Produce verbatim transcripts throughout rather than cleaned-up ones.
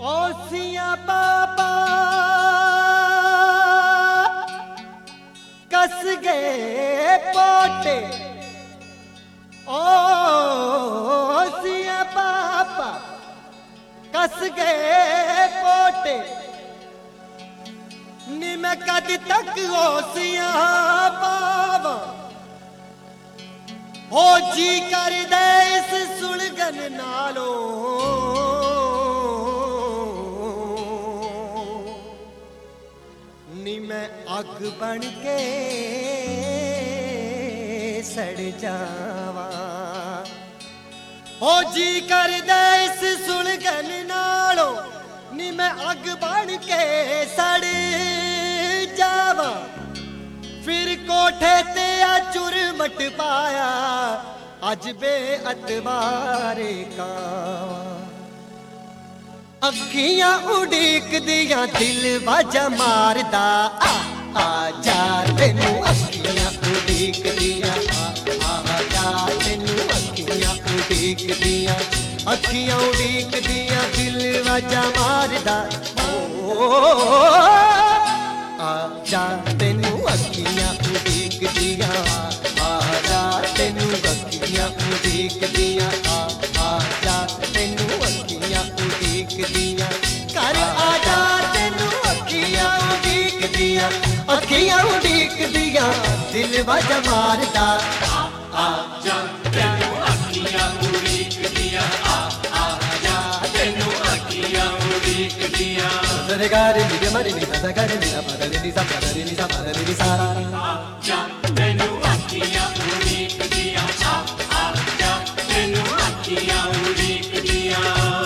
ओसिया पापा कस गए पोटे, ओसिया पापा कस गए पोटे, नी मैं कद तक ओसिया पावा, हो जी कर दे इस सुलगन नालो, नी मैं अग बन के सड़ जावा, हो जी कर दे इस सुलगन नालो, नी मैं अग बन के सड़ जावा, फिर कोठे ते चुरमट पाया, अज बे अतबारे कावा, अखियां उड़ीक दिया दिल बाजा मारदा, आ आ जा तेनू अखियां उड़ीक दिया, आ आ जा तेनू अखियां उड़ीक दिया, अखियां उड़ीक दिया दिल बाजा मारदा, ओ आ जा तेनू अखियां उड़ीक दिया, आ जा तेनू अखियां उड़ीक दिया, आ आ जा तेनू अखियां उड़ीक दिया, कर आ जा तेनू अखियां उड़ीक दिया, अखियां उड़ीक दिया दिल बाजा मारदा, आ आ जा तेनू अखियां उड़ीक दिया, आ आ जा तेनू अखियां उड़ीक दिया, रे गा रे नि रे म रे नि सा गा रे नि सा पा रे नि सा पा रे नि सा पा रे नि सा, आ जा तेनू अखियां उड़ीक दिया, आ आ जा तेनू अखियां उड़ीक दिया।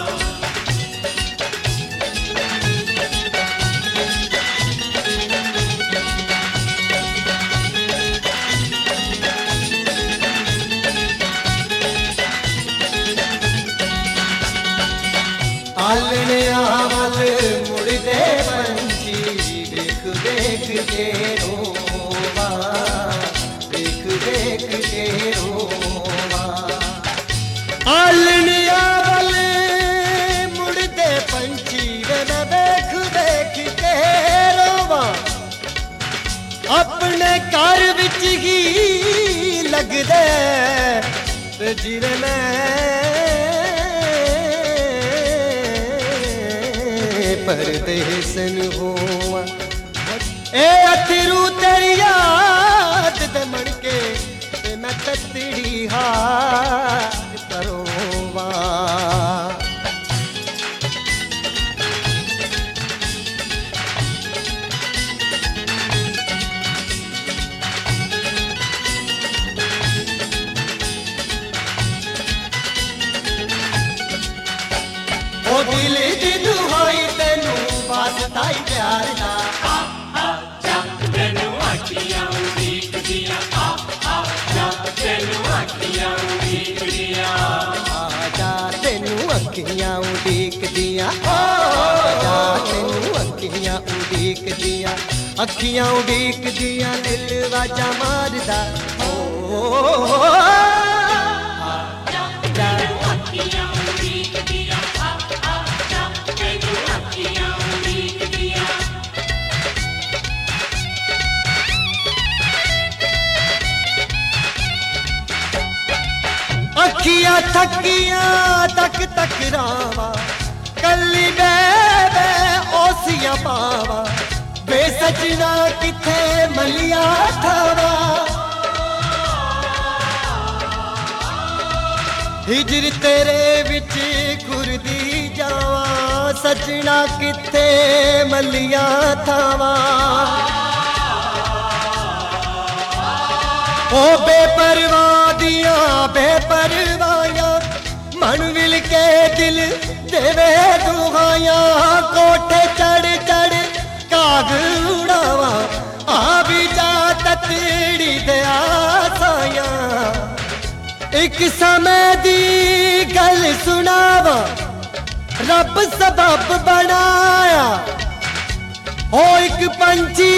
आलने आवल मुड़दे पंछी, देख देख के रोवा, देख देख के रोवा, आलने आवल मुड़दे पंछी, वे मैं देख देख के रोवा, अपने घर विच ही लगदे ते जिवे मैं परदेसन होवा, ए अथरू तेरी याद दे मन के, ते मैं ततड़ी हाथ परोवा, ओ दिल दी दुहाई तेनू वास्ता ही प्यार दा, आ आ जा तेनू अखियां उड़ीक दिया, आ आ जा तेनू अखियां उड़ीक दिया, आ जा तेनू अखियां उड़ीक दिया, आ जा तेनू अखियां उड़ीक दिया, अखियां उड़ीक दिया दिल वाजा मारदा, ओ आ जा तेनू अखियां उड़ीक दिया, आ आ जा तेनू अखियां उड़ीक दिया। अखियां थकियां तक तक रावा, कली बे बे ओसिया पावा, बे सजना किथे मलिया थावा, हिजर तेरे विच खुरदी जावा, सजना किथे मलिया थावा, ओ बेपरवाह दिया बेपरवाहियां, मन विल के दिल देवे दुहाइयां, कोठे चढ़ चढ़ काग उड़ावा, आ भी जा ततड़ी दे आसायां, एक समय दी गल सुनावा, रब सबब बनाया, हो एक पंछी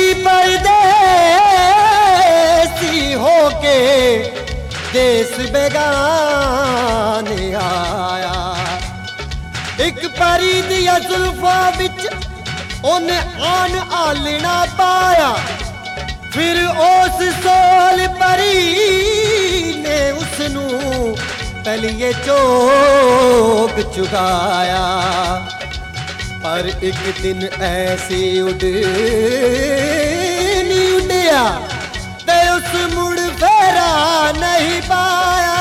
परदेसी होके देश बेगाने आया, ਇੱਕ ਪਰੀ ਦੀਆਂ ਜ਼ੁਲਫਾਂ ਵਿੱਚ ਉਹਨੇ ਆਨ ਆਲਣਾ ਪਾਇਆ। ਫਿਰ ਉਸ ਸੋਲ ਪਰੀ ਨੇ ਉਸਨੂੰ ਤਲੀਏ ਚੋਗ ਚੁਗਾਇਆ। ਪਰ ਇੱਕ ਦਿਨ ਐਸੇ ਉੱਡ ਨੀ ਉੱਡਿਆ ਤੇ ਉਸ ਮੁੜ ਫੇਰਾ ਨਹੀਂ ਪਾਇਆ।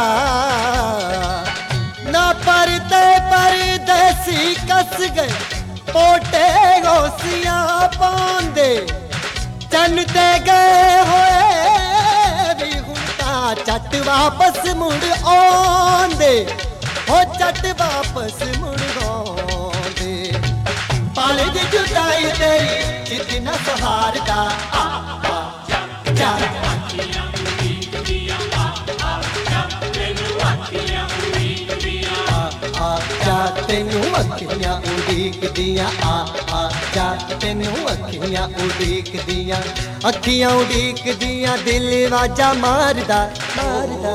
ਨਾ ਪਰਦੇ ਪਰਦੇਸੀ ਕੱਸ ਗਏ ਪੋਟੇ ਗੋਸੀਆਂ ਪਾਉਂਦੇ। ਚੰਨ ਤੇ ਗਏ ਹੋਏ ਵੀ ਹੁਣ ਤਾਂ ਝੱਟ ਵਾਪਸ ਮੁੜ ਆਉਂਦੇ। ਹੋ ਝੱਟ ਵਾਪਸ ਮੁੜ ਆਉਂਦੇ। ਪਾਲੇ ਦੀ ਜੁਦਾਈ ਤੇਰੀ ਚਿੱਤ ਨਾ ਸਹਾਰਦਾ। ਆ ਆ ਜਾ ਜਾ ਤੈਨੂੰ ਅੱਖੀਆਂ ਉਡੀਕਦੀਆਂ। ਆ ਆ ਜਾ ਤੈਨੂੰ ਅੱਖੀਆਂ ਉਡੀਕਦੀਆਂ। ਅੱਖੀਆਂ ਉਡੀਕਦੀਆਂ ਦਿਲ ਵਾਜਾ ਮਾਰਦਾ ਮਾਰਦਾ।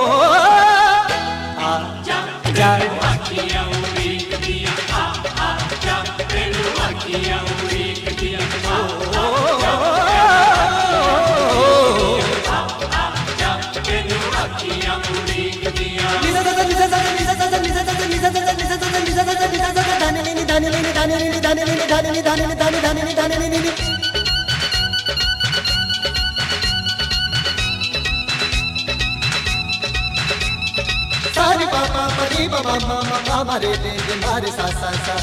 ਆ ਜਾ ਅੱਖੀਆਂ ਉਡੀਕਦੀਆਂ। ਆ ਆ ਜਾ ਤੈਨੂੰ ਅੱਖੀਆਂ ਉਡੀਕਦੀਆਂ। सारे पापा परी बाबा मामा मामा रे रे रे मारे सा सा सा।